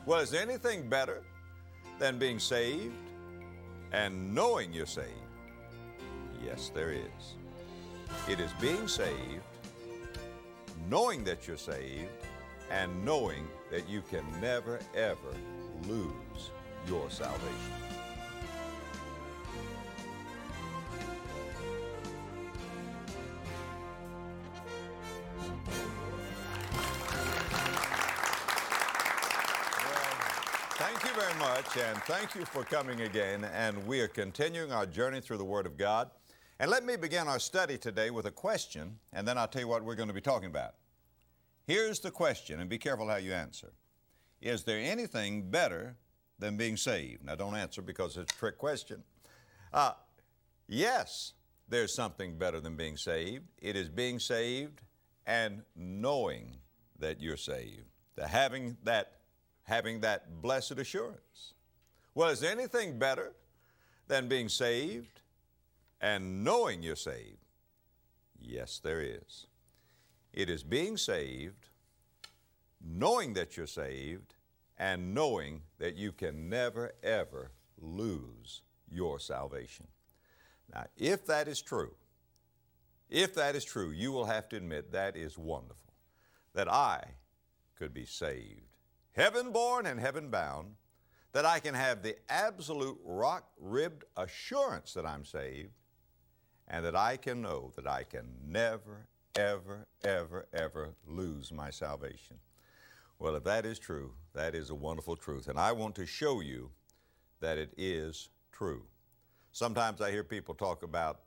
Well, is there anything better than being saved and knowing you're saved? Yes, there is. It is being saved, knowing that you're saved, and knowing that you can never, ever lose your salvation. Thank you very much, and thank you for coming again. And we are continuing our journey through the Word of God. And let me begin our study today with a question, and then I'll tell you what we're going to be talking about. Here's the question, and be careful how you answer. Is there anything better than being saved? Now, don't answer because it's a trick question. Yes, there's something better than being saved. It is being saved and knowing that you're saved. Having that blessed assurance. Well, is there anything better than being saved and knowing you're saved? Yes, there is. It is being saved, knowing that you're saved, and knowing that you can never, ever lose your salvation. Now, if that is true, you will have to admit that is wonderful, that I could be saved, heaven-born and heaven-bound, that I can have the absolute rock-ribbed assurance that I'm saved, and that I can know that I can never, ever, ever, ever lose my salvation. Well, if that is true, that is a wonderful truth, and I want to show you that it is true. Sometimes I hear people talk about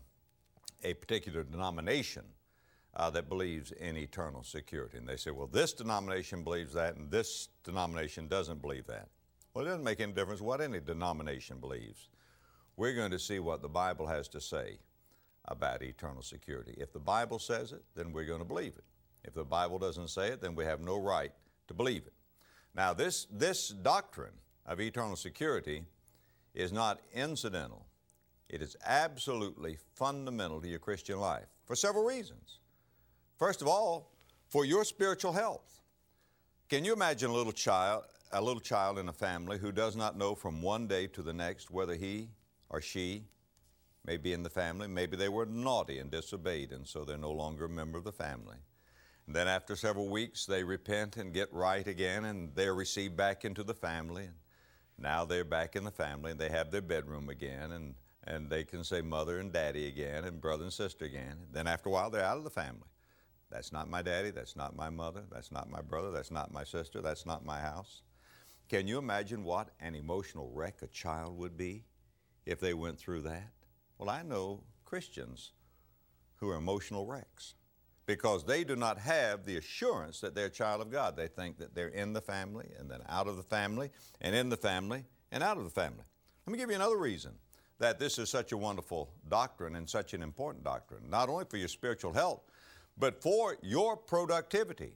a particular denomination that believes in eternal security. And they say, well, this denomination believes that and this denomination doesn't believe that. Well, it doesn't make any difference what any denomination believes. We're going to see what the Bible has to say about eternal security. If the Bible says it, then we're going to believe it. If the Bible doesn't say it, then we have no right to believe it. Now, this doctrine of eternal security is not incidental. It is absolutely fundamental to your Christian life for several reasons. First of all, for your spiritual health. Can you imagine a little child in a family who does not know from one day to the next whether he or she may be in the family? Maybe they were naughty and disobeyed, and so they're no longer a member of the family. And then after several weeks, they repent and get right again, and they're received back into the family. And now they're back in the family, and they have their bedroom again, and they can say mother and daddy again, and brother and sister again. Then after a while, they're out of the family. That's not my daddy, that's not my mother, that's not my brother, that's not my sister, that's not my house. Can you imagine what an emotional wreck a child would be if they went through that? Well, I know Christians who are emotional wrecks because they do not have the assurance that they're a child of God. They think that they're in the family and then out of the family and in the family and out of the family. Let me give you another reason that this is such a wonderful doctrine and such an important doctrine, not only for your spiritual health, but for your productivity.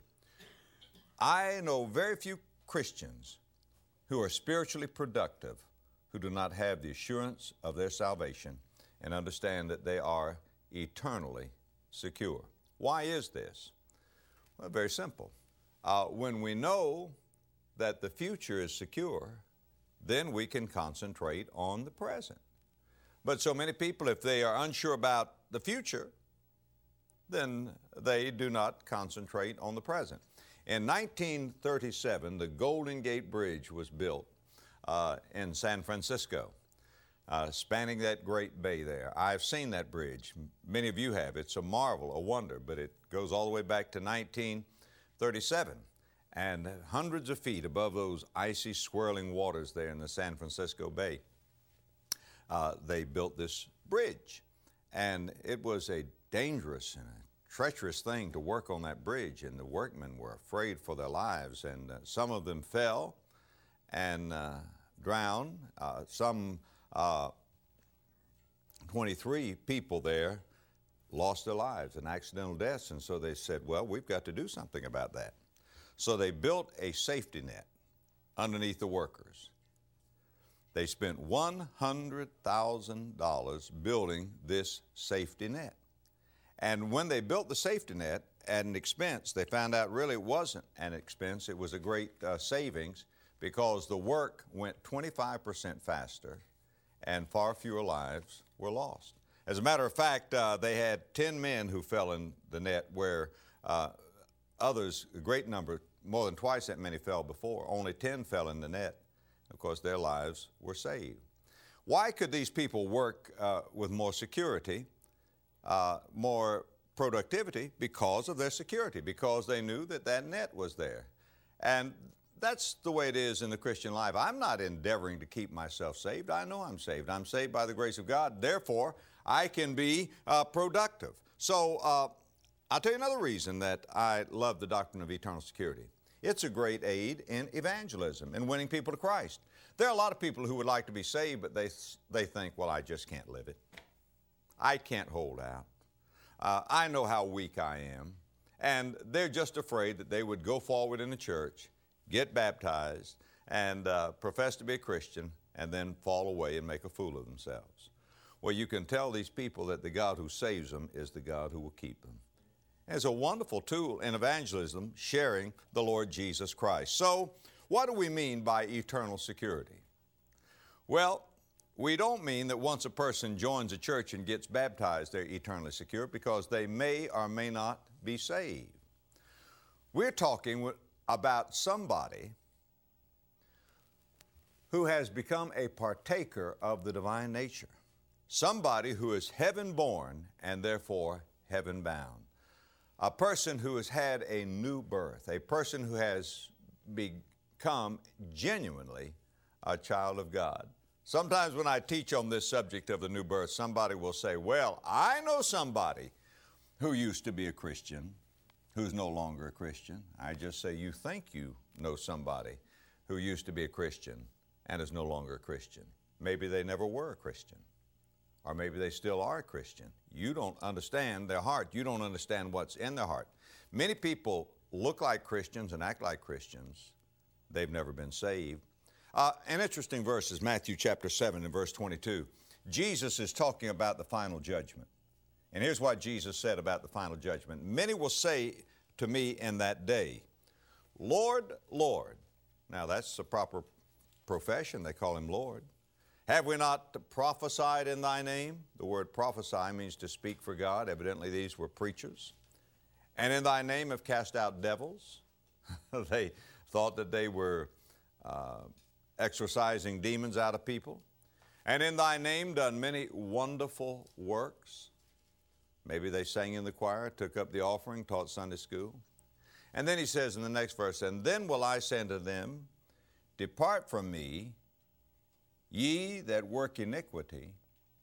I know very few Christians who are spiritually productive who do not have the assurance of their salvation and understand that they are eternally secure. Why is this? Well, very simple. When we know that the future is secure, then we can concentrate on the present. But so many people, if they are unsure about the future, then they do not concentrate on the present. In 1937, the Golden Gate Bridge was built in San Francisco, spanning that great bay there. I've seen that bridge. Many of you have. It's a marvel, a wonder, but it goes all the way back to 1937. And hundreds of feet above those icy, swirling waters there in the San Francisco Bay, they built this bridge. And it was a dangerous and a treacherous thing to work on that bridge, and the workmen were afraid for their lives, and some of them fell and drowned. Some 23 people there lost their lives in accidental deaths, and so they said, well, we've got to do something about that. So they built a safety net underneath the workers. They spent $100,000 building this safety net. And when they built the safety net at an expense, they found out really it wasn't an expense. It was a great savings because the work went 25% faster and far fewer lives were lost. As a matter of fact, they had 10 men who fell in the net where others, a great number, more than twice that many fell before. Only 10 fell in the net. Of course, their lives were saved. Why could these people work with more security, more productivity? Because of their security, because they knew that that net was there. And that's the way it is in the Christian life. I'm not endeavoring to keep myself saved. I know I'm saved. I'm saved by the grace of God. Therefore, I can be productive. So I'll tell you another reason that I love the doctrine of eternal security. It's a great aid in evangelism and winning people to Christ. There are a lot of people who would like to be saved, but they think, well, I just can't live it. I can't hold out. I know how weak I am. And they're just afraid that they would go forward in the church, get baptized, and profess to be a Christian, and then fall away and make a fool of themselves. Well, you can tell these people that the God who saves them is the God who will keep them. And it's a wonderful tool in evangelism, sharing the Lord Jesus Christ. So, what do we mean by eternal security? Well, we don't mean that once a person joins a church and gets baptized, they're eternally secure, because they may or may not be saved. We're talking about somebody who has become a partaker of the divine nature. Somebody who is heaven-born and therefore heaven-bound. A person who has had a new birth. A person who has become genuinely a child of God. Sometimes when I teach on this subject of the new birth, somebody will say, well, I know somebody who used to be a Christian, who's no longer a Christian. I just say, you think you know somebody who used to be a Christian and is no longer a Christian. Maybe they never were a Christian, or maybe they still are a Christian. You don't understand their heart. You don't understand what's in their heart. Many people look like Christians and act like Christians. They've never been saved. An interesting verse is Matthew chapter 7 and verse 22. Jesus is talking about the final judgment. And here's what Jesus said about the final judgment. Many will say to me in that day, Lord, Lord. Now that's the proper profession. They call him Lord. Have we not prophesied in thy name? The word prophesy means to speak for God. Evidently these were preachers. And in thy name have cast out devils. They thought that they were exorcising demons out of people. And in thy name done many wonderful works. Maybe they sang in the choir, took up the offering, taught Sunday school. And then he says in the next verse, and then will I say unto them, depart from me, ye that work iniquity.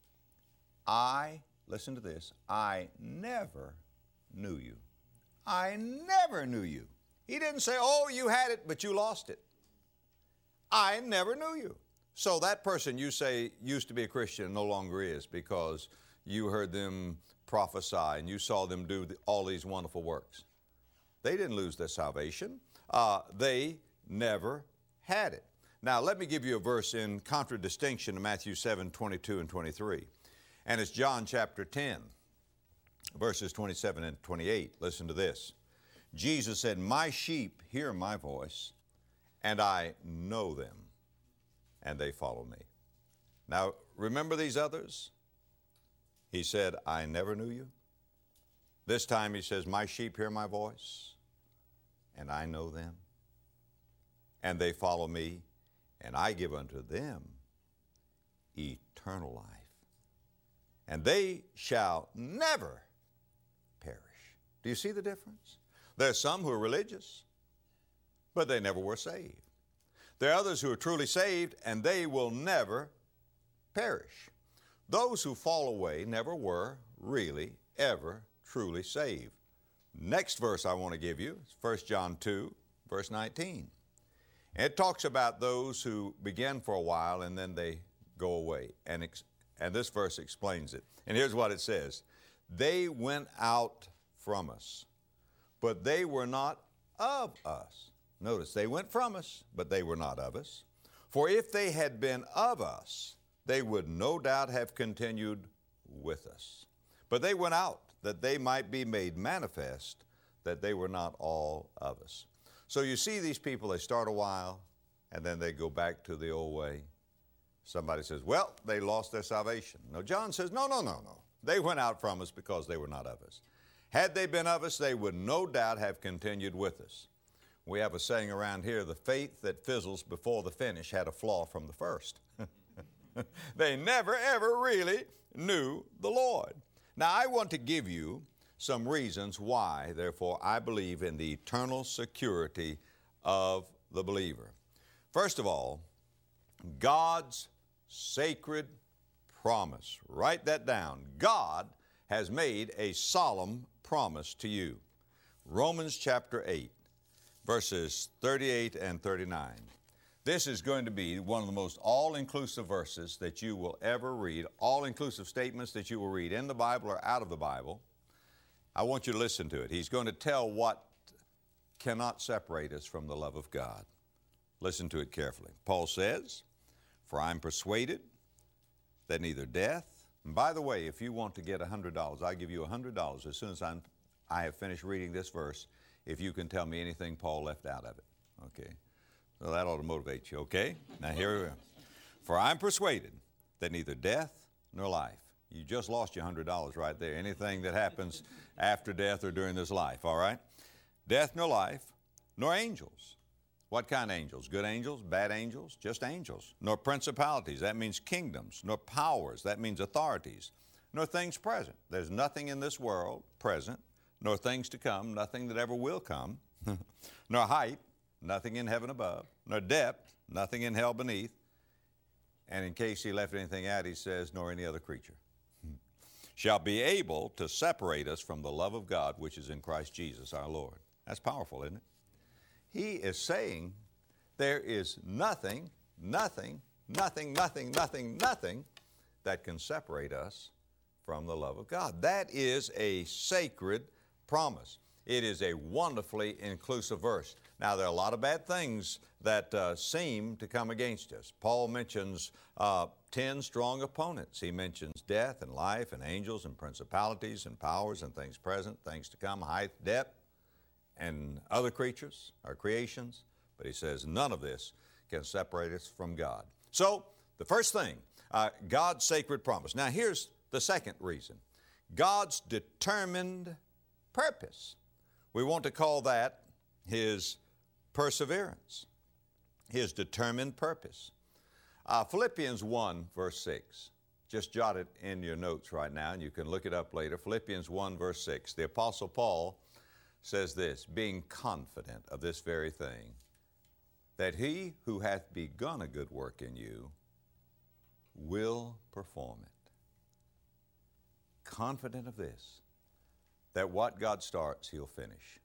Listen to this, I never knew you. I never knew you. He didn't say, oh, you had it, but you lost it. I never knew you. So that person you say used to be a Christian no longer is, because you heard them prophesy and you saw them do all these wonderful works. They didn't lose their salvation. They never had it. Now let me give you a verse in contradistinction to Matthew 7, 22 and 23. And it's John chapter 10, verses 27 and 28. Listen to this. Jesus said, my sheep hear my voice, and I know them, and they follow me. Now, remember these others? He said, I never knew you. This time he says, my sheep hear my voice, and I know them, and they follow me, and I give unto them eternal life, and they shall never perish. Do you see the difference? There are some who are religious, but they never were saved. There are others who are truly saved, and they will never perish. Those who fall away never were really ever truly saved. Next verse I want to give you is 1 John 2, verse 19. And it talks about those who begin for a while and then they go away. And this verse explains it. And here's what it says. They went out from us, but they were not of us. Notice, they went from us, but they were not of us. For if they had been of us, they would no doubt have continued with us. But they went out, that they might be made manifest that they were not all of us. So you see these people, they start a while, and then they go back to the old way. Somebody says, well, they lost their salvation. No, John says, no. They went out from us because they were not of us. Had they been of us, they would no doubt have continued with us. We have a saying around here, the faith that fizzles before the finish had a flaw from the first. They never, ever really knew the Lord. Now, I want to give you some reasons why, therefore, I believe in the eternal security of the believer. First of all, God's sacred promise. Write that down. God has made a solemn promise to you. Romans chapter 8, verses 38 and 39. This is going to be one of the most all-inclusive verses that you will ever read, all-inclusive statements that you will read in the Bible or out of the Bible. I want you to listen to it. He's going to tell what cannot separate us from the love of God. Listen to it carefully. Paul says, for I'm persuaded that neither death, and by the way, if you want to get $100, I'll give you $100 as soon as I have finished reading this verse, if you can tell me anything Paul left out of it, okay? So that ought to motivate you, okay? Now here we are. For I'm persuaded that neither death nor life, you just lost your $100 right there, anything that happens after death or during this life, all right? Death nor life, nor angels. What kind of angels? Good angels, bad angels, just angels. Nor principalities, that means kingdoms. Nor powers, that means authorities. Nor things present. There's nothing in this world present, nor things to come, nothing that ever will come. Nor height, nothing in heaven above. Nor depth, nothing in hell beneath. And in case he left anything out, he says, nor any other creature shall be able to separate us from the love of God which is in Christ Jesus our Lord. That's powerful, isn't it? He is saying there is nothing that can separate us from the love of God. That is a sacred promise. It is a wonderfully inclusive verse. Now, there are a lot of bad things that seem to come against us. Paul mentions 10 strong opponents. He mentions death and life and angels and principalities and powers and things present, things to come, height, depth, and other creatures or creations. But he says none of this can separate us from God. So, the first thing, God's sacred promise. Now, here's the second reason. God's determined purpose. We want to call that His perseverance, His determined purpose. Philippians 1, verse 6. Just jot it in your notes right now, and you can look it up later. Philippians 1, verse 6. The Apostle Paul says this, being confident of this very thing, that He who hath begun a good work in you will perform it. Confident of this, that what God starts, He'll finish.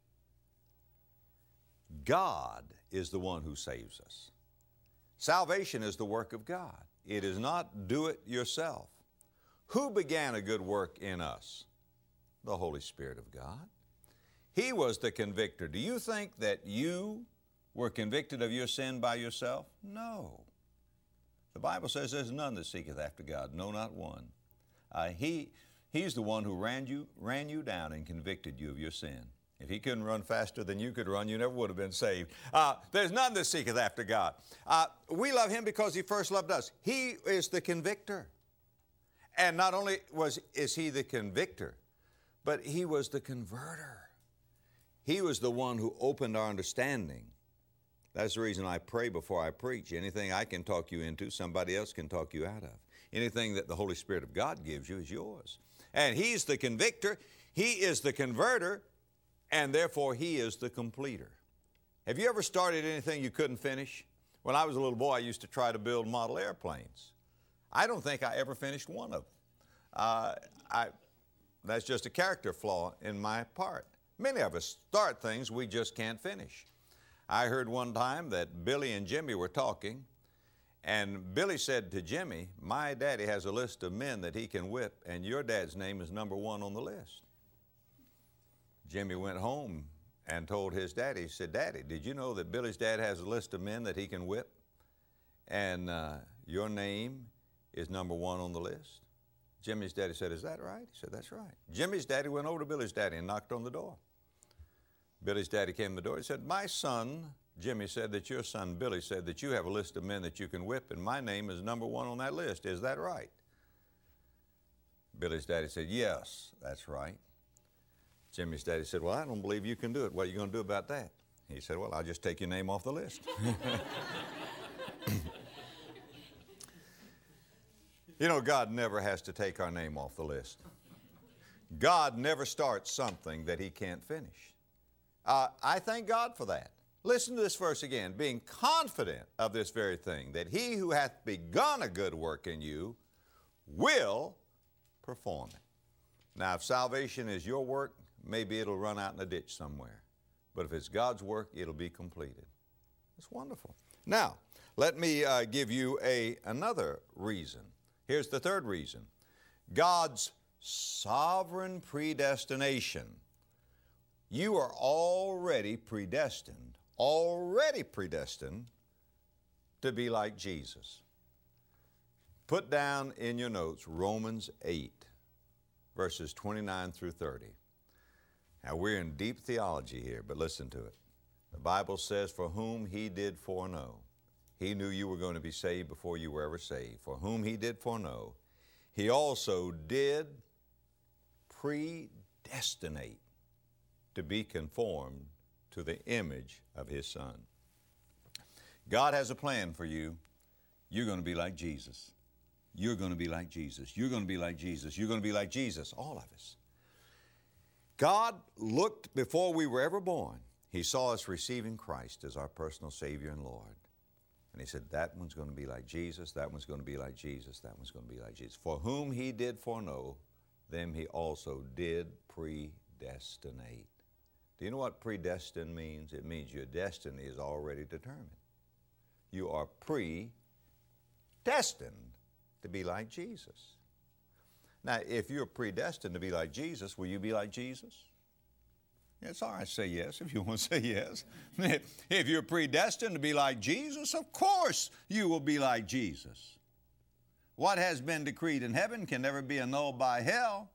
God is the one who saves us. Salvation is the work of God. It is not do it yourself. Who began a good work in us? The Holy Spirit of God. He was the convictor. Do you think that you were convicted of your sin by yourself? No. The Bible says there's none that seeketh after God, no, not one. He's the one who ran you down and convicted you of your sin. If He couldn't run faster than you could run, you never would have been saved. There's none that seeketh after God. We love Him because He first loved us. He is the convictor. And not only is He the convictor, but He was the converter. He was the one who opened our understanding. That's the reason I pray before I preach. Anything I can talk you into, somebody else can talk you out of. Anything that the Holy Spirit of God gives you is yours. And He's the convictor, He is the converter, and therefore He is the completer. Have you ever started anything you couldn't finish? When I was a little boy, I used to try to build model airplanes. I don't think I ever finished one of them. That's just a character flaw in my part. Many of us start things we just can't finish. I heard one time that Billy and Jimmy were talking, and Billy said to Jimmy, my daddy has a list of men that he can whip, and your dad's name is number one on the list. Jimmy went home and told his daddy, he said, Daddy, did you know that Billy's dad has a list of men that he can whip, and your name is number one on the list? Jimmy's daddy said, is that right? He said, that's right. Jimmy's daddy went over to Billy's daddy and knocked on the door. Billy's daddy came to the door. He said, my son Jimmy said that your son Billy said that you have a list of men that you can whip, and my name is number one on that list. Is that right? Billy's daddy said, yes, that's right. Jimmy's daddy said, well, I don't believe you can do it. What are you going to do about that? He said, well, I'll just take your name off the list. You know, God never has to take our name off the list. God never starts something that He can't finish. I thank God for that. Listen to this verse again. Being confident of this very thing, that He who hath begun a good work in you will perform it. Now, if salvation is your work, maybe it'll run out in a ditch somewhere. But if it's God's work, it'll be completed. It's wonderful. Now, let me give you another reason. Here's the third reason. God's sovereign predestination. You are already predestined to be like Jesus. Put down in your notes Romans 8, verses 29 through 30. Now, we're in deep theology here, but listen to it. The Bible says, for whom He did foreknow, He knew you were going to be saved before you were ever saved. For whom He did foreknow, He also did predestinate to be conformed to the image of His Son. God has a plan for you. You're going to be like Jesus. You're going to be like Jesus. You're going to be like Jesus. You're going to be like Jesus, all of us. God looked before we were ever born. He saw us receiving Christ as our personal Savior and Lord. And He said, that one's going to be like Jesus, that one's going to be like Jesus, that one's going to be like Jesus. For whom He did foreknow, them He also did predestinate. Do you know what predestined means? It means your destiny is already determined. You are predestined to be like Jesus. Now, if you're predestined to be like Jesus, will you be like Jesus? It's all right, say yes if you want to say yes. If you're predestined to be like Jesus, of course you will be like Jesus. What has been decreed in heaven can never be annulled by hell.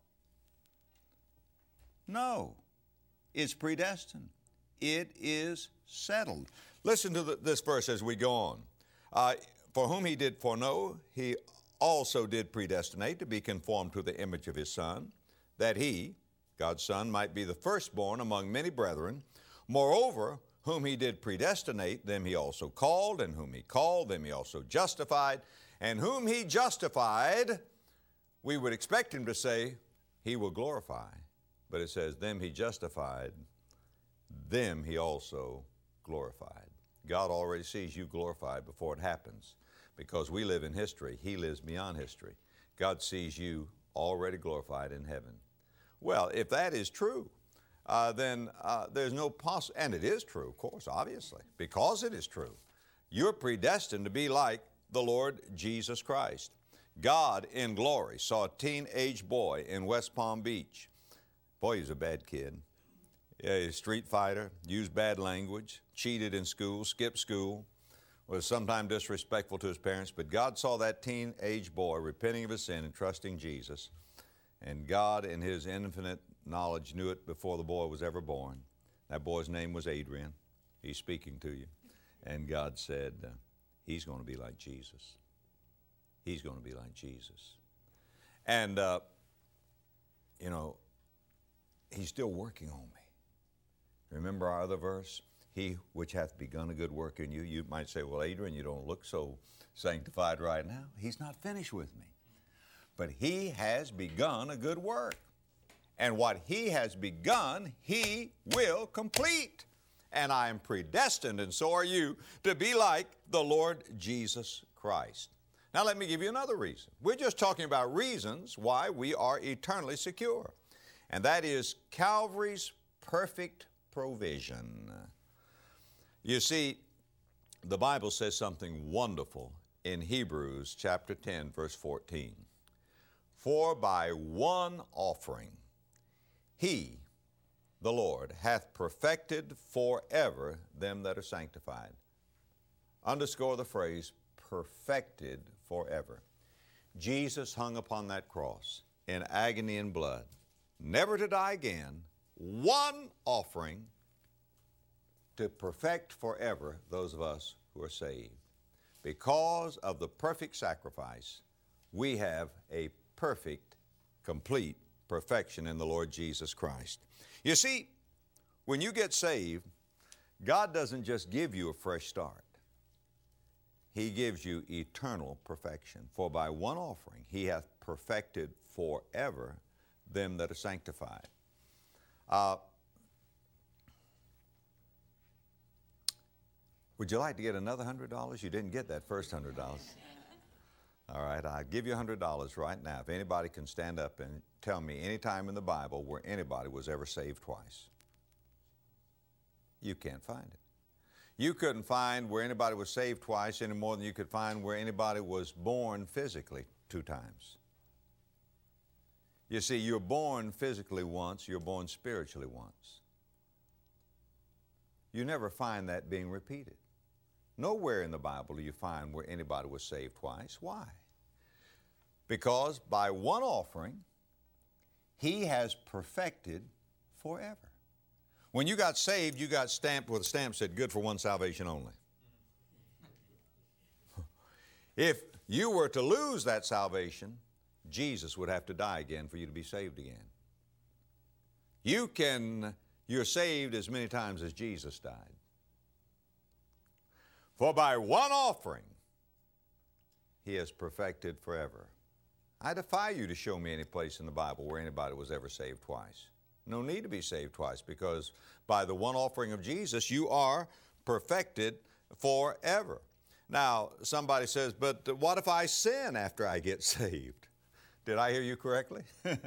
No, it's predestined. It is settled. Listen to this verse as we go on. For whom He did foreknow, He also did predestinate to be conformed to the image of His Son, that He, God's Son, might be the firstborn among many brethren. Moreover, whom He did predestinate, them He also called, and whom He called, them He also justified, and whom He justified, we would expect Him to say, He will glorify. But it says, them He justified, them He also glorified. God already sees you glorified before it happens. Because we live in history, He lives beyond history. God sees you already glorified in heaven. Well, if that is true, then there's no possibility, and it is true, of course, obviously, because it is true. You're predestined to be like the Lord Jesus Christ. God in glory saw a teenage boy in West Palm Beach. Boy, he was a bad kid. Yeah, he's a street fighter, used bad language, cheated in school, skipped school, was sometimes disrespectful to his parents, but God saw that teenage boy repenting of his sin and trusting Jesus, and God in His infinite knowledge knew it before the boy was ever born. That boy's name was Adrian. He's speaking to you. And God said, he's going to be like Jesus. He's going to be like Jesus. And, you know, He's still working on me. Remember our other verse? He which hath begun a good work in you. You might say, well, Adrian, you don't look so sanctified right now. He's not finished with me. But He has begun a good work. And what He has begun, He will complete. And I am predestined, and so are you, to be like the Lord Jesus Christ. Now let me give you another reason. We're just talking about reasons why we are eternally secure. And that is Calvary's perfect provision. You see, the Bible says something wonderful in Hebrews chapter 10, verse 14. For by one offering He, the Lord, hath perfected forever them that are sanctified. Underscore the phrase, perfected forever. Jesus hung upon that cross in agony and blood, never to die again. One offering to perfect forever those of us who are saved. Because of the perfect sacrifice, we have a perfect, complete perfection in the Lord Jesus Christ. You see, when you get saved, God doesn't just give you a fresh start. He gives you eternal perfection. For by one offering He hath perfected forever them that are sanctified. Would you like to get another $100? You didn't get that first $100. All right, I'll give you $100 right now. If anybody can stand up and tell me any time in the Bible where anybody was ever saved twice. You can't find it. You couldn't find where anybody was saved twice any more than you could find where anybody was born physically 2 times. You see, you're born physically once, you're born spiritually once. You never find that being repeated. Nowhere in the Bible do you find where anybody was saved twice. Why? Because by one offering, He has perfected forever. When you got saved, you got stamped with a stamp that said, good for one salvation only. If you were to lose that salvation, Jesus would have to die again for you to be saved again. You're saved as many times as Jesus died. For by one offering, He has perfected forever. I defy you to show me any place in the Bible where anybody was ever saved twice. No need to be saved twice, because by the one offering of Jesus, you are perfected forever. Now, somebody says, but what if I sin after I get saved? Did I hear you correctly?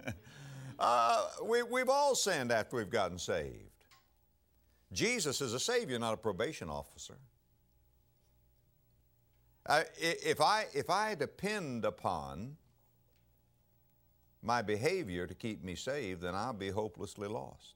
We've all sinned after we've gotten saved. Jesus is a Savior, not a probation officer. If I depend upon my behavior to keep me saved, then I'll be hopelessly lost.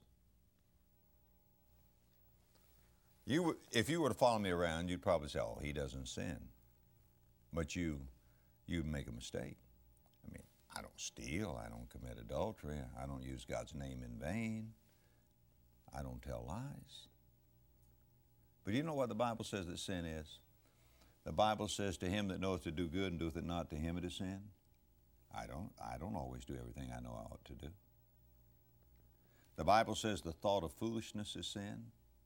If you were to follow me around, you'd probably say, oh, he doesn't sin. But you make a mistake. I mean, I don't steal, I don't commit adultery, I don't use God's name in vain, I don't tell lies. But you know what the Bible says that sin is? The Bible says, to him that knoweth to do good and doeth it not, to him it is sin. I don't always do everything I know I ought to do. The Bible says the thought of foolishness is sin.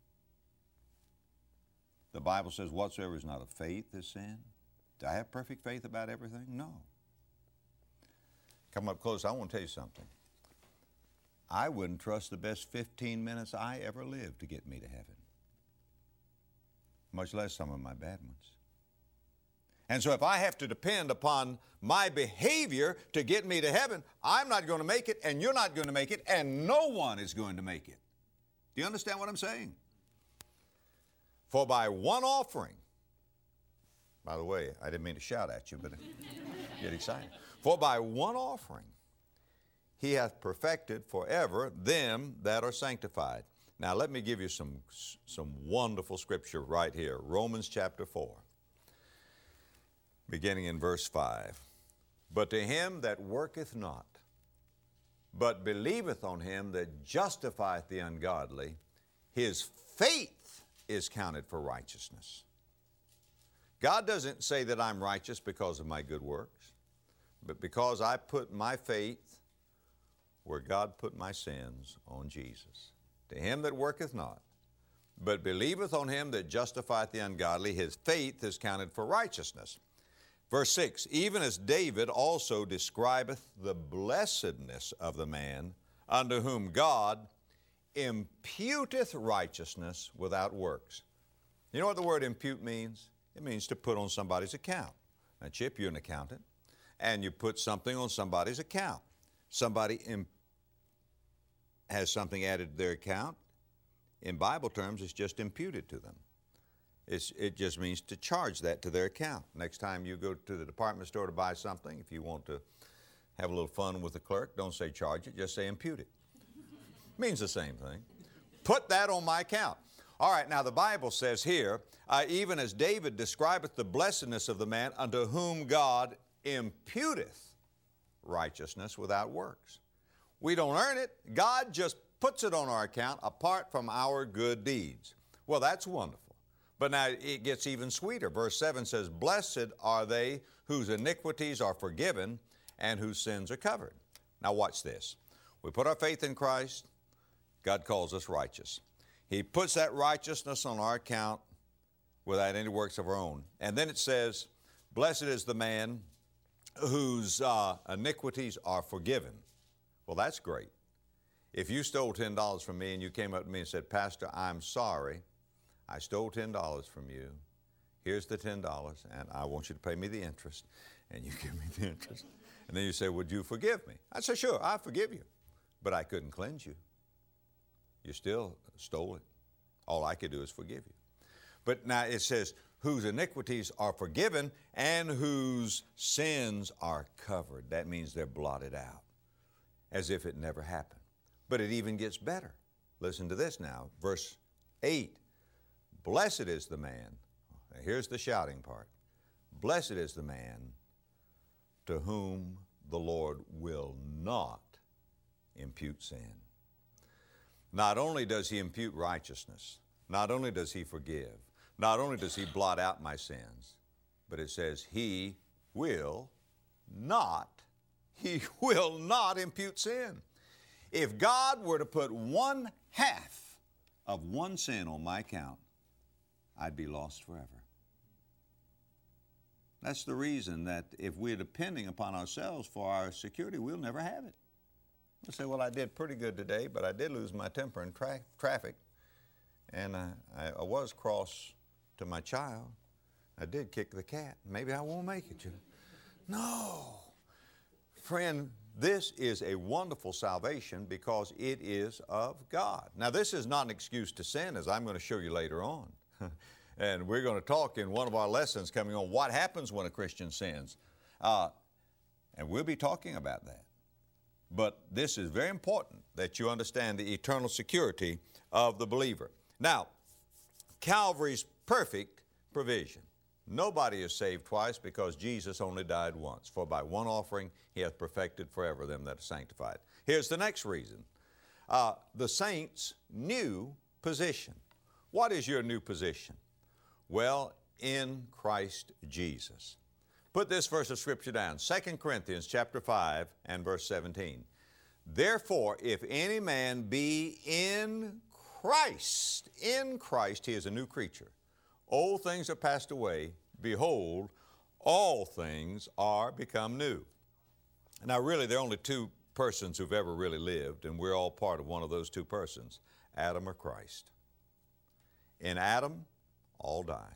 The Bible says whatsoever is not of faith is sin. Do I have perfect faith about everything? No. Come up close, I want to tell you something. I wouldn't trust the best 15 minutes I ever lived to get me to heaven, much less some of my bad ones. And so if I have to depend upon my behavior to get me to heaven, I'm not going to make it, and you're not going to make it, and no one is going to make it. Do you understand what I'm saying? For by one offering, by the way, I didn't mean to shout at you, but get excited. For by one offering, he hath perfected forever them that are sanctified. Now let me give you some wonderful scripture right here. Romans chapter 4. Beginning in verse 5. But to him that worketh not, but believeth on him that justifieth the ungodly, his faith is counted for righteousness. God doesn't say that I'm righteous because of my good works, but because I put my faith where God put my sins, on Jesus. To him that worketh not, but believeth on him that justifieth the ungodly, his faith is counted for righteousness. Verse 6, even as David also describeth the blessedness of the man unto whom God imputeth righteousness without works. You know what the word impute means? It means to put on somebody's account. Now, Chip, you're an accountant, and you put something on somebody's account. Somebody has something added to their account. In Bible terms, it's just imputed to them. It just means to charge that to their account. Next time you go to the department store to buy something, if you want to have a little fun with the clerk, don't say charge it, just say impute it. Means the same thing. Put that on my account. All right, now the Bible says here, even as David describeth the blessedness of the man unto whom God imputeth righteousness without works. We don't earn it. God just puts it on our account apart from our good deeds. Well, that's wonderful. But now it gets even sweeter. Verse 7 says, blessed are they whose iniquities are forgiven and whose sins are covered. Now watch this. We put our faith in Christ. God calls us righteous. He puts that righteousness on our account without any works of our own. And then it says, blessed is the man whose iniquities are forgiven. Well, that's great. If you stole $10 from me and you came up to me and said, Pastor, I'm sorry, I stole $10 from you. Here's the $10, and I want you to pay me the interest. And you give me the interest. And then you say, would you forgive me? I say, sure, I forgive you. But I couldn't cleanse you. You still stole it. All I could do is forgive you. But now it says, whose iniquities are forgiven and whose sins are covered. That means they're blotted out, as if it never happened. But it even gets better. Listen to this now, verse 8. Blessed is the man, here's the shouting part, blessed is the man to whom the Lord will not impute sin. Not only does He impute righteousness, not only does He forgive, not only does He blot out my sins, but it says He will not impute sin. If God were to put 1/2 of one sin on my account, I'd be lost forever. That's the reason that if we're depending upon ourselves for our security, we'll never have it. We'll say, well, I did pretty good today, but I did lose my temper in traffic, and I was cross to my child. I did kick the cat. Maybe I won't make it. No. Friend, this is a wonderful salvation because it is of God. Now, this is not an excuse to sin, as I'm going to show you later on. And we're going to talk in one of our lessons coming on what happens when a Christian sins. And we'll be talking about that. But this is very important that you understand the eternal security of the believer. Now, Calvary's perfect provision. Nobody is saved twice because Jesus only died once. For by one offering He hath perfected forever them that are sanctified. Here's the next reason. The saints' new position. What is your new position? Well, in Christ Jesus. Put this verse of Scripture down, 2 Corinthians chapter 5 and verse 17. Therefore, if any man be in Christ, he is a new creature. Old things are passed away. Behold, all things are become new. Now, really, there are only two persons who've ever really lived, and we're all part of one of those two persons, Adam or Christ. In Adam, all die.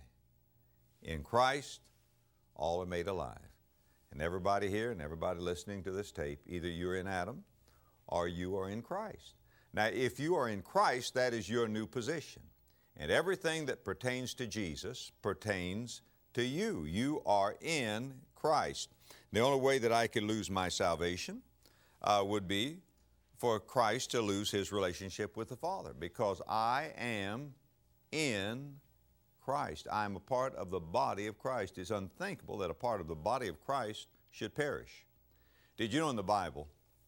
In Christ, all are made alive. And everybody here and everybody listening to this tape, either you're in Adam or you are in Christ. Now, if you are in Christ, that is your new position. And everything that pertains to Jesus pertains to you. You are in Christ. The only way that I could lose my salvation would be for Christ to lose His relationship with the Father, because I am in Christ. I am a part of the body of Christ. It's unthinkable that a part of the body of Christ should perish. Did you know in the Bible,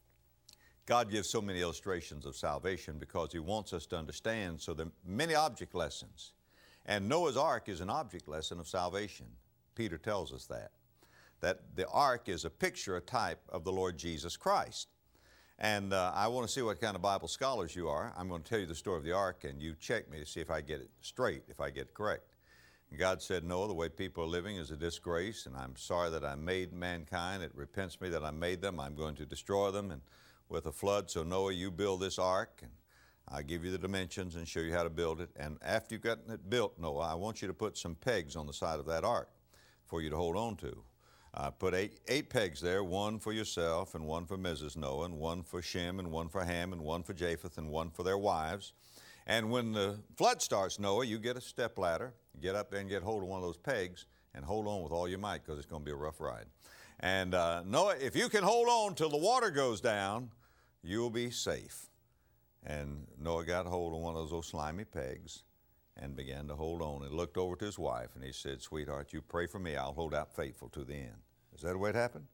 God gives so many illustrations of salvation because He wants us to understand, so there are many object lessons. And Noah's Ark is an object lesson of salvation. Peter tells us that the ark is a picture, a type of the Lord Jesus Christ. And I want to see what kind of Bible scholars you are. I'm going to tell you the story of the ark, and you check me to see if I get it straight, if I get it correct. And God said, Noah, the way people are living is a disgrace, and I'm sorry that I made mankind. It repents me that I made them. I'm going to destroy them and with a flood. So Noah, you build this ark, and I'll give you the dimensions and show you how to build it. And after you've gotten it built, Noah, I want you to put some pegs on the side of that ark for you to hold on to. Put eight pegs there, one for yourself and one for Mrs. Noah, and one for Shem and one for Ham and one for Japheth and one for their wives. And when the flood starts, Noah, you get a step ladder, get up there and get hold of one of those pegs and hold on with all your might, because it's going to be a rough ride. And Noah, if you can hold on till the water goes down, you'll be safe. And Noah got hold of one of those slimy pegs and began to hold on, and looked over to his wife and he said, sweetheart, you pray for me, I'll hold out faithful to the end. Is that the way it happened?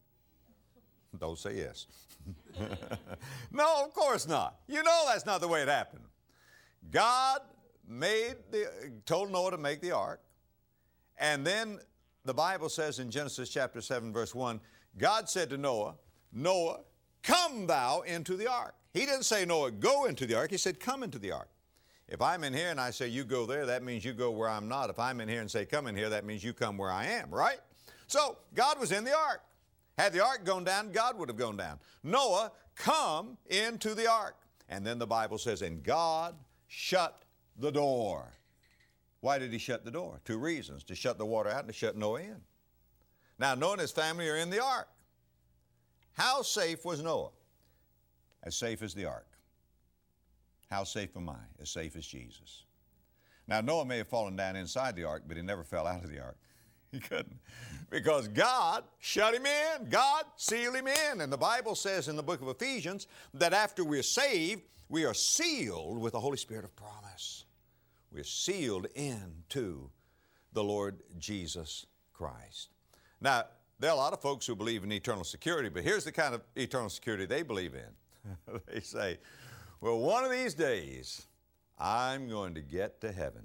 Don't say yes. No, of course not. You know that's not the way it happened. God told Noah to make the ark. And then the Bible says in Genesis chapter 7 verse 1, God said to Noah, Noah, come thou into the ark. He didn't say, Noah, go into the ark. He said, come into the ark. If I'm in here and I say, you go there, that means you go where I'm not. If I'm in here and say, come in here, that means you come where I am, right? So God was in the ark. Had the ark gone down, God would have gone down. Noah, come into the ark. And then the Bible says, and God shut the door. Why did he shut the door? Two reasons: to shut the water out and to shut Noah in. Now, Noah and his family are in the ark. How safe was Noah? As safe as the ark. How safe am I? As safe as Jesus. Now, Noah may have fallen down inside the ark, but he never fell out of the ark. He couldn't. Because God shut him in. God sealed him in. And the Bible says in the book of Ephesians that after we're saved, we are sealed with the Holy Spirit of promise. We're sealed into the Lord Jesus Christ. Now, there are a lot of folks who believe in eternal security, but here's the kind of eternal security they believe in. They say, well, one of these days, I'm going to get to heaven.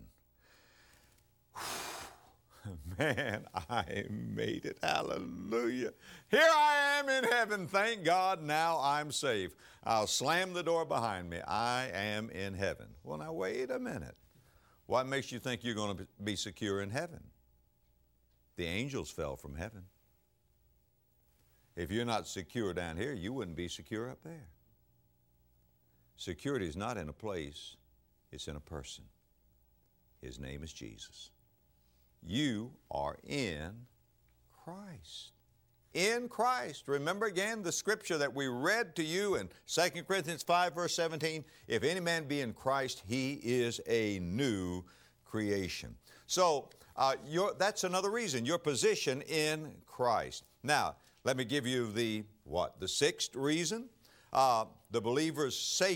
Man, I made it. Hallelujah. Here I am in heaven. Thank God, now I'm safe. I'll slam the door behind me. I am in heaven. Well, now, wait a minute. What makes you think you're going to be secure in heaven? The angels fell from heaven. If you're not secure down here, you wouldn't be secure up there. Security is not in a place, it's in a person. His name is Jesus. You are in Christ. In Christ. Remember again the scripture that we read to you in 2 Corinthians 5 verse 17. If any man be in Christ, he is a new creation. So that's another reason, your position in Christ. Now, let me give you the sixth reason. The believer's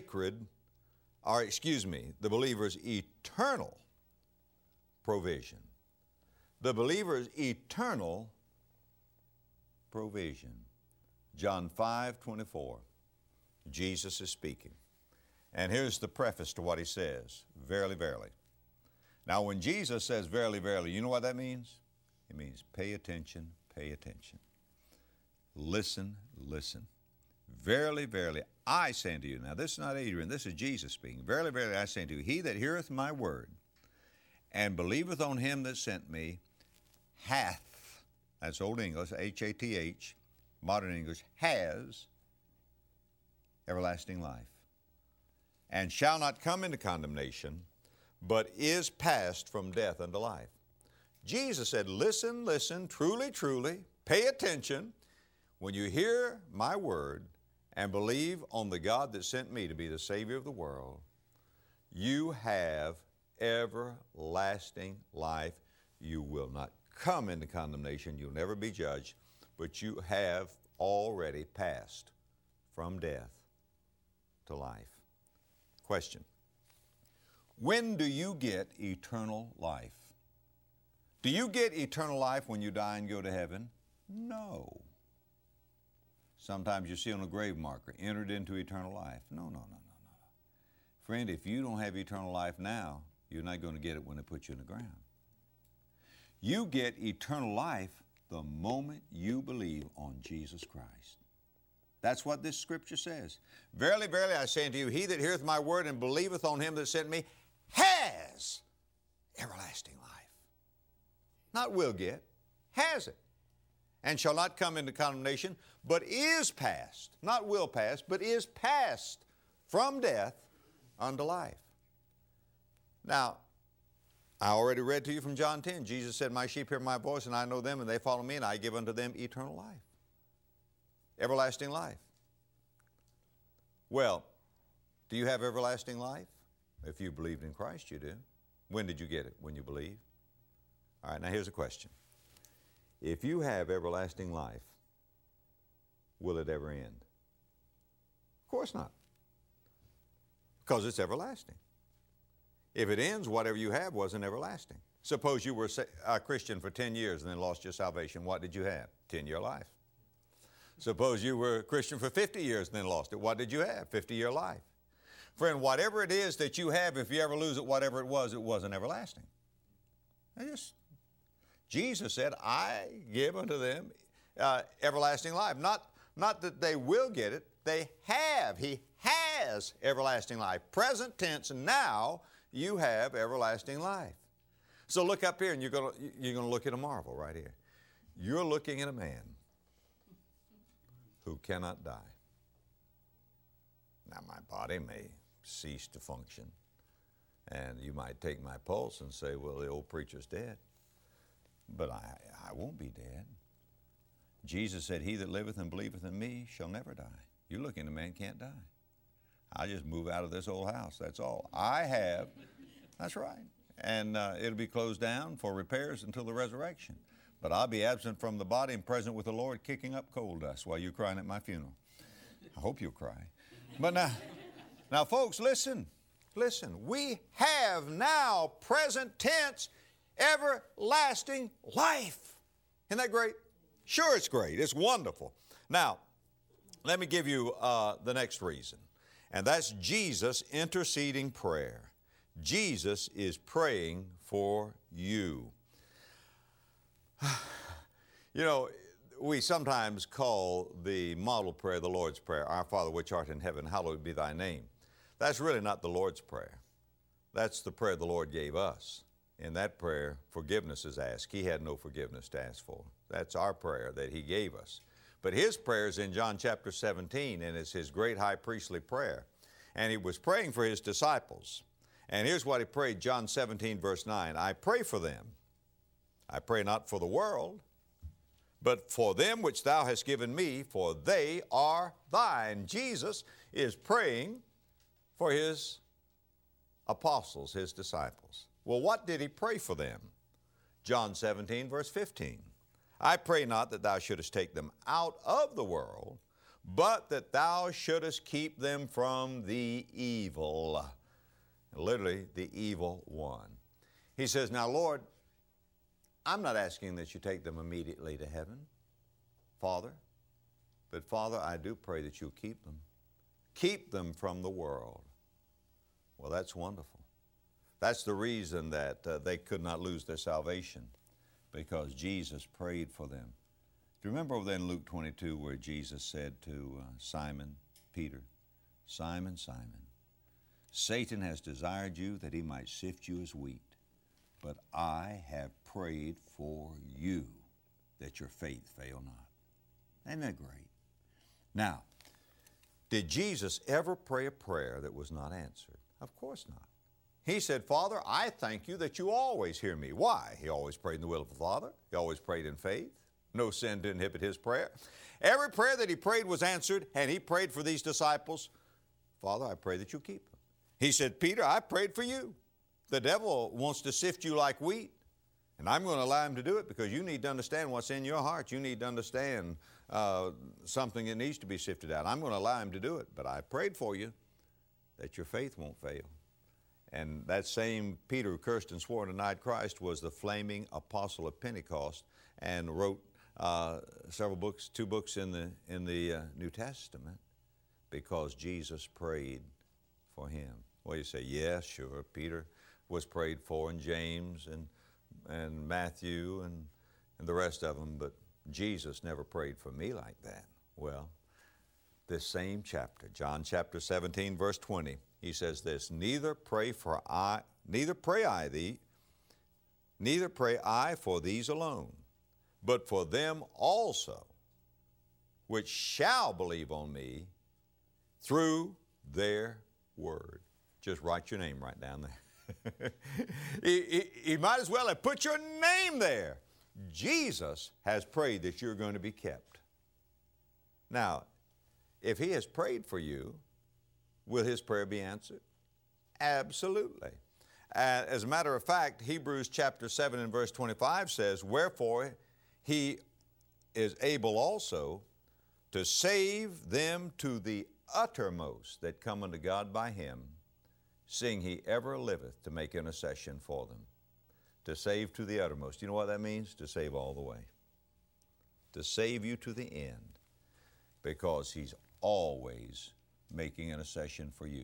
the believer's eternal provision. The believer's eternal provision. John 5:24. Jesus is speaking. And here's the preface to what he says. Verily, verily. Now, when Jesus says verily, verily, you know what that means? It means pay attention, pay attention. Listen, listen. Verily, verily, I say unto you. Now, this is not Adrian, this is Jesus speaking. Verily, verily, I say unto you, he that heareth my word and believeth on him that sent me hath, that's Old English, H-A-T-H, modern English, has everlasting life, and shall not come into condemnation, but is passed from death unto life. Jesus said, listen, listen, truly, truly, pay attention. When you hear my word and believe on the God that sent me to be the Savior of the world, you have everlasting life. You will not come into condemnation. You'll never be judged, but you have already passed from death to life. Question: when do you get eternal life? Do you get eternal life when you die and go to heaven? No. Sometimes you see on a grave marker, entered into eternal life. No, no, no, no, no. Friend, if you don't have eternal life now, you're not going to get it when they put you in the ground. You get eternal life the moment you believe on Jesus Christ. That's what this scripture says. Verily, verily, I say unto you, he that heareth my word and believeth on him that sent me has everlasting life. Not will get, has it. And shall not come into condemnation, but is passed, not will pass, but is passed from death unto life. Now, I already read to you from John 10. Jesus said, my sheep hear my voice, and I know them, and they follow me, and I give unto them eternal life. Everlasting life. Well, do you have everlasting life? If you believed in Christ, you do. When did you get it? When you believe? All right, now here's a question. If you have everlasting life, will it ever end? Of course not. Because it's everlasting. If it ends, whatever you have wasn't everlasting. Suppose you were a Christian for 10 years and then lost your salvation. What did you have? 10-year life. Suppose you were a Christian for 50 years and then lost it. What did you have? 50-year life. Friend, whatever it is that you have, if you ever lose it, whatever it wasn't everlasting. Jesus said, I give unto them everlasting life. Not that they will get it, they have. He has everlasting life. Present tense, now you have everlasting life. So look up here and you're going to look at a marvel right here. You're looking at a man who cannot die. Now my body may cease to function, and you might take my pulse and say, well, the old preacher's dead. But I won't be dead. Jesus said, he that liveth and believeth in me shall never die. You're looking at a man can't die. I'll just move out of this old house, that's all. I have, that's right. And it'll be closed down for repairs until the resurrection. But I'll be absent from the body and present with the Lord, kicking up coal dust while you're crying at my funeral. I hope you'll cry. But now folks, listen. We have now, present tense, everlasting life. Isn't that great? Sure, it's great. It's wonderful. Now, let me give you the next reason, and that's Jesus' interceding prayer. Jesus is praying for you. You know, we sometimes call the model prayer the Lord's Prayer, Our Father which art in heaven, hallowed be thy name. That's really not the Lord's Prayer. That's the prayer the Lord gave us. In that prayer, forgiveness is asked. He had no forgiveness to ask for. That's our prayer that He gave us. But His prayer is in John chapter 17, and it's His great high priestly prayer. And He was praying for His disciples. And here's what He prayed, John 17, verse 9. I pray for them. I pray not for the world, but for them which thou hast given me, for they are thine. Jesus is praying for His apostles, His disciples. Well, what did He pray for them? John 17, verse 15. I pray not that thou shouldest take them out of the world, but that thou shouldest keep them from the evil. Literally, the evil one. He says, now, Lord, I'm not asking that you take them immediately to heaven, Father, but Father, I do pray that you'll keep them. Keep them from the world. Well, that's wonderful. That's the reason that they could not lose their salvation, because Jesus prayed for them. Do you remember over there in Luke 22 where Jesus said to Simon, Peter, Simon, Simon, Satan has desired you that he might sift you as wheat, but I have prayed for you that your faith fail not. Isn't that great? Now, did Jesus ever pray a prayer that was not answered? Of course not. He said, Father, I thank you that you always hear me. Why? He always prayed in the will of the Father. He always prayed in faith. No sin to inhibit His prayer. Every prayer that He prayed was answered, and He prayed for these disciples. Father, I pray that you keep them. He said, Peter, I prayed for you. The devil wants to sift you like wheat, and I'm going to allow him to do it because you need to understand what's in your heart. You need to understand something that needs to be sifted out. I'm going to allow him to do it, but I prayed for you that your faith won't fail. And that same Peter who cursed and swore and denied Christ was the flaming apostle of Pentecost and wrote several books, 2 books in the New Testament because Jesus prayed for him. Well, you say, yeah, sure, Peter was prayed for, and James and Matthew and the rest of them, but Jesus never prayed for me like that. Well, this same chapter, John chapter 17, verse 20, he says this, neither pray I for these alone, but for them also which shall believe on me through their word. Just write your name right down there. he might as well have put your name there. Jesus has prayed that you're going to be kept. Now, if He has prayed for you, will His prayer be answered? Absolutely. As a matter of fact, Hebrews chapter 7 and verse 25 says, wherefore He is able also to save them to the uttermost that come unto God by Him, seeing He ever liveth to make intercession for them. To save to the uttermost. You know what that means? To save all the way. To save you to the end, because He's always making intercession for you.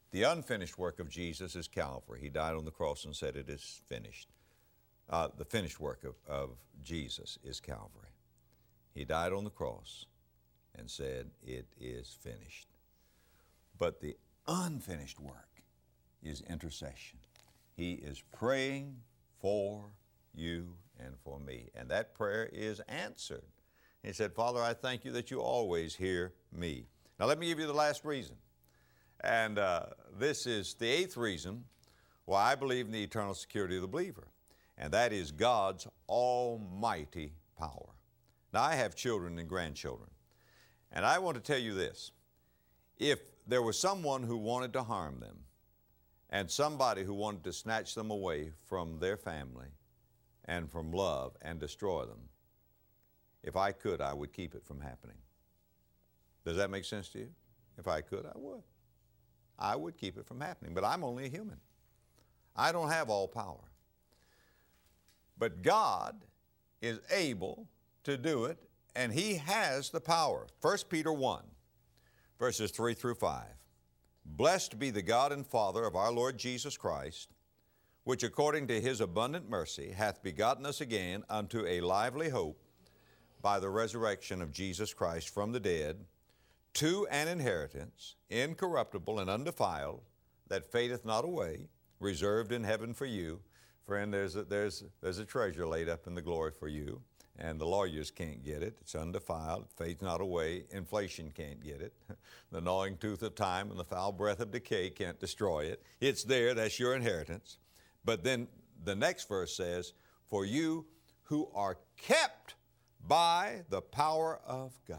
The unfinished work of Jesus is Calvary. He died on the cross and said, it is finished. The finished work of Jesus is Calvary. He died on the cross and said, it is finished. But the unfinished work is intercession. He is praying for you and for me. And that prayer is answered. He said, Father, I thank you that you always hear me. Now let me give you the last reason. And this is the eighth reason why I believe in the eternal security of the believer. And that is God's almighty power. Now I have children and grandchildren. And I want to tell you this. If there was someone who wanted to harm them and somebody who wanted to snatch them away from their family and from love and destroy them, if I could, I would keep it from happening. Does that make sense to you? If I could, I would. I would keep it from happening, but I'm only a human. I don't have all power. But God is able to do it, and He has the power. 1 Peter 1, verses 3 through 5. Blessed be the God and Father of our Lord Jesus Christ, which according to His abundant mercy hath begotten us again unto a lively hope by the resurrection of Jesus Christ from the dead, to an inheritance incorruptible and undefiled, that fadeth not away, reserved in heaven for you. Friend, there's a treasure laid up in the glory for you, and the lawyers can't get it. It's undefiled, it fades not away. Inflation can't get it. The gnawing tooth of time and the foul breath of decay can't destroy it. It's there, that's your inheritance. But then the next verse says, for you who are kept by the power of God.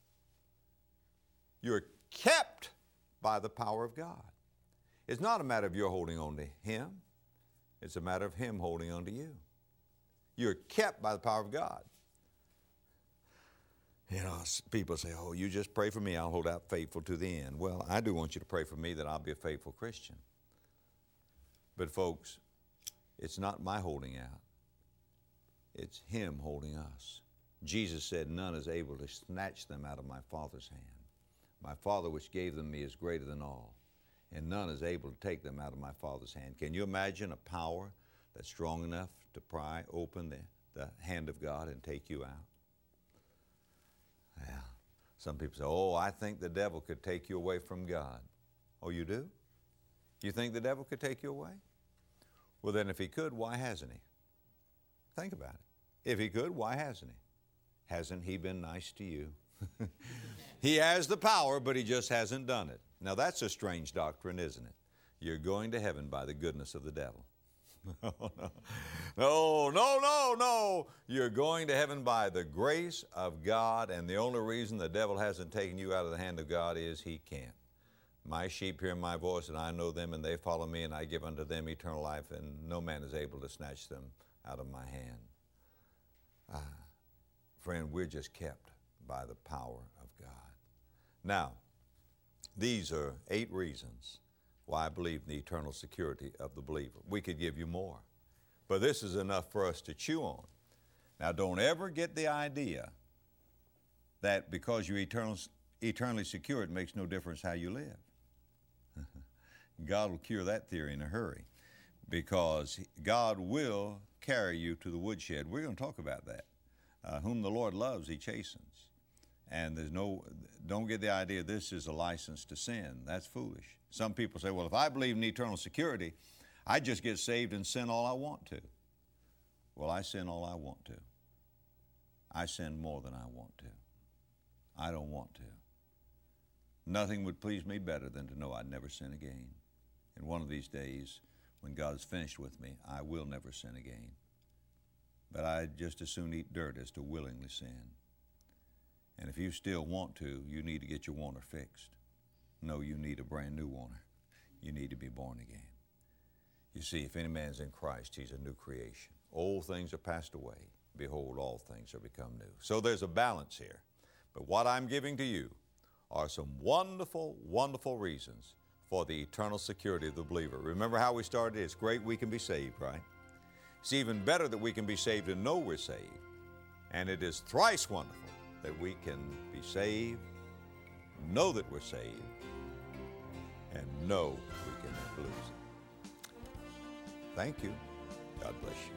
You're kept by the power of God. It's not a matter of your holding on to Him. It's a matter of Him holding on to you. You're kept by the power of God. You know, people say, oh, you just pray for me, I'll hold out faithful to the end. Well, I do want you to pray for me that I'll be a faithful Christian. But folks, it's not my holding out. It's Him holding us. Jesus said, none is able to snatch them out of my Father's hand. My Father which gave them me is greater than all, and none is able to take them out of my Father's hand. Can you imagine a power that's strong enough to pry open the hand of God and take you out? Yeah. Some people say, oh, I think the devil could take you away from God. Oh, you do? You think the devil could take you away? Well, then if he could, why hasn't he? Think about it. If he could, why hasn't he? Hasn't he been nice to you? He has the power, but he just hasn't done it. Now that's a strange doctrine, isn't it? You're going to heaven by the goodness of the devil. No. You're going to heaven by the grace of God, and the only reason the devil hasn't taken you out of the hand of God is he can't. My sheep hear my voice, and I know them, and they follow me, and I give unto them eternal life, and no man is able to snatch them out of my hand. Friend, we're just kept by the power of God. Now, these are 8 reasons why I believe in the eternal security of the believer. We could give you more, but this is enough for us to chew on. Now, don't ever get the idea that because you're eternally secure, it makes no difference how you live. God will cure that theory in a hurry, because God will carry you to the woodshed. We're going to talk about that. Whom the Lord loves, He chastens. And don't get the idea this is a license to sin. That's foolish. Some people say, well, if I believe in eternal security, I just get saved and sin all I want to. Well, I sin all I want to. I sin more than I want to. I don't want to. Nothing would please me better than to know I'd never sin again. And one of these days, when God's finished with me, I will never sin again. But I'd just as soon eat dirt as to willingly sin. And if you still want to, you need to get your wanter fixed. No, you need a brand new wanter. You need to be born again. You see, if any man's in Christ, he's a new creation. Old things are passed away. Behold, all things are become new. So there's a balance here. But what I'm giving to you are some wonderful, wonderful reasons for the eternal security of the believer. Remember how we started? It's great we can be saved, right? It's even better that we can be saved and know we're saved. And it is thrice wonderful that we can be saved, know that we're saved, and know we can never lose it. Thank you. God bless you.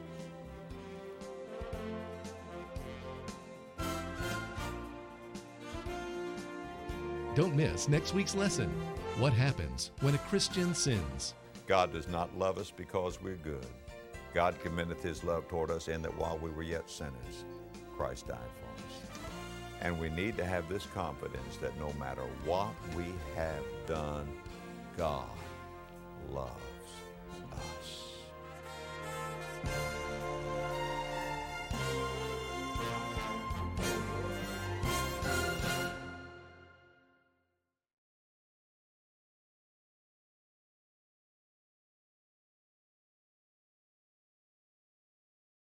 Don't miss next week's lesson. What happens when a Christian sins? God does not love us because we're good. God commendeth his love toward us in that while we were yet sinners, Christ died for us. And we need to have this confidence that no matter what we have done, God loves us.